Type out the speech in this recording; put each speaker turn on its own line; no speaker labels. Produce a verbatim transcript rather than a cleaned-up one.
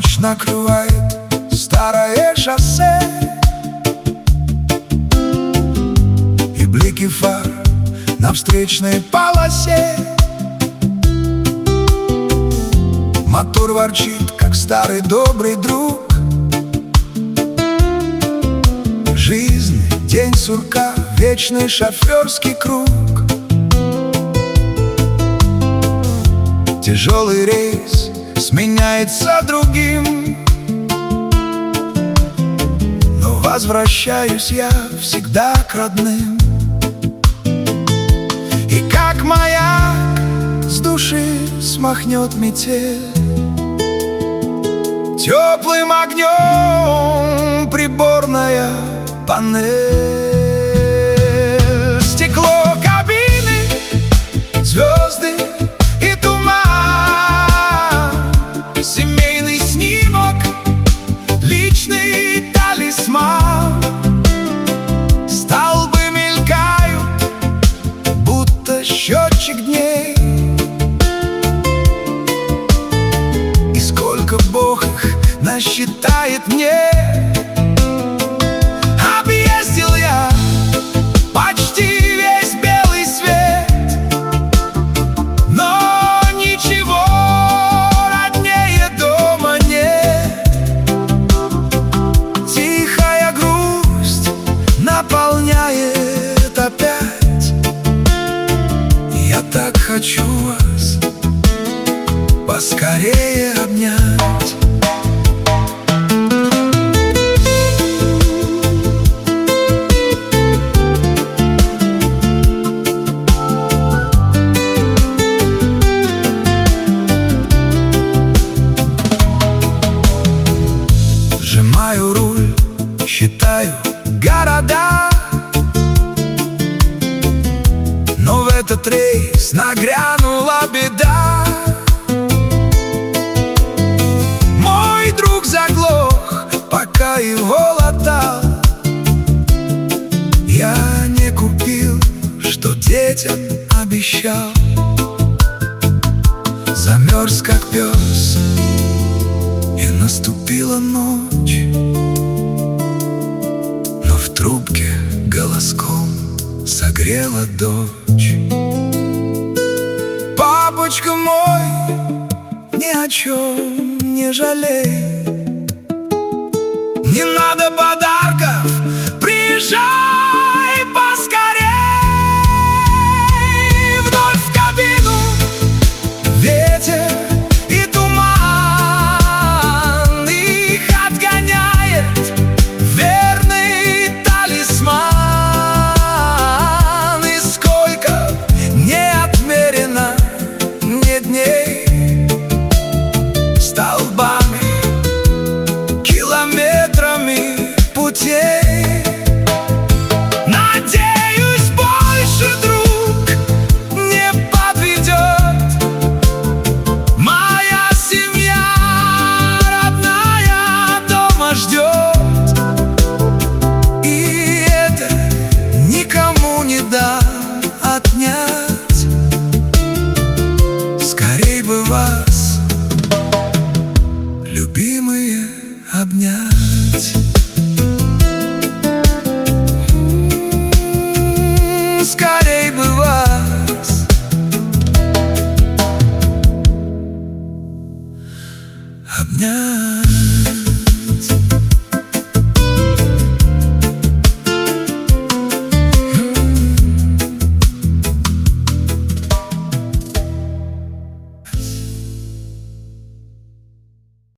Ночь накрывает старое шоссе, и блики фар на встречной полосе. Мотор ворчит, как старый добрый друг. Жизнь, день сурка, вечный шоферский круг. Тяжелый рейс сменяется другим, но возвращаюсь я всегда к родным. И как маяк с души смахнет метель, теплым огнем приборная панель. Стекло кабины, звезды и туман, семейный снимок, личный талисман. Столбы мелькают, будто счетчик дней, и сколько Бог их насчитает мне. Объездил я почти весь белый свет, но ничего роднее дома нет. Тихая грусть наполняет опять. Я так хочу вас поскорее обнять. Сжимаю руль, считаю города, но в этот рейс нагрянула беда. Мой друг заглох, пока его латал. Я не купил, что детям обещал. Замерз, как пес, и наступила ночь, но в трубке голоском согрела дочь. Папочка мой, ни о чем не жалей, не надо подарков, приезжай поскорей. Вновь в кабину ветер и туман, их отгоняет верный талисман. И сколько не отмерено мне дней, столбами, километрами путей. Надеюсь, больше друг не подведет. Моя семья родная дома ждет, и это никому не дам отнять. Скорей бы вас, любимые, обнять. Скорей бы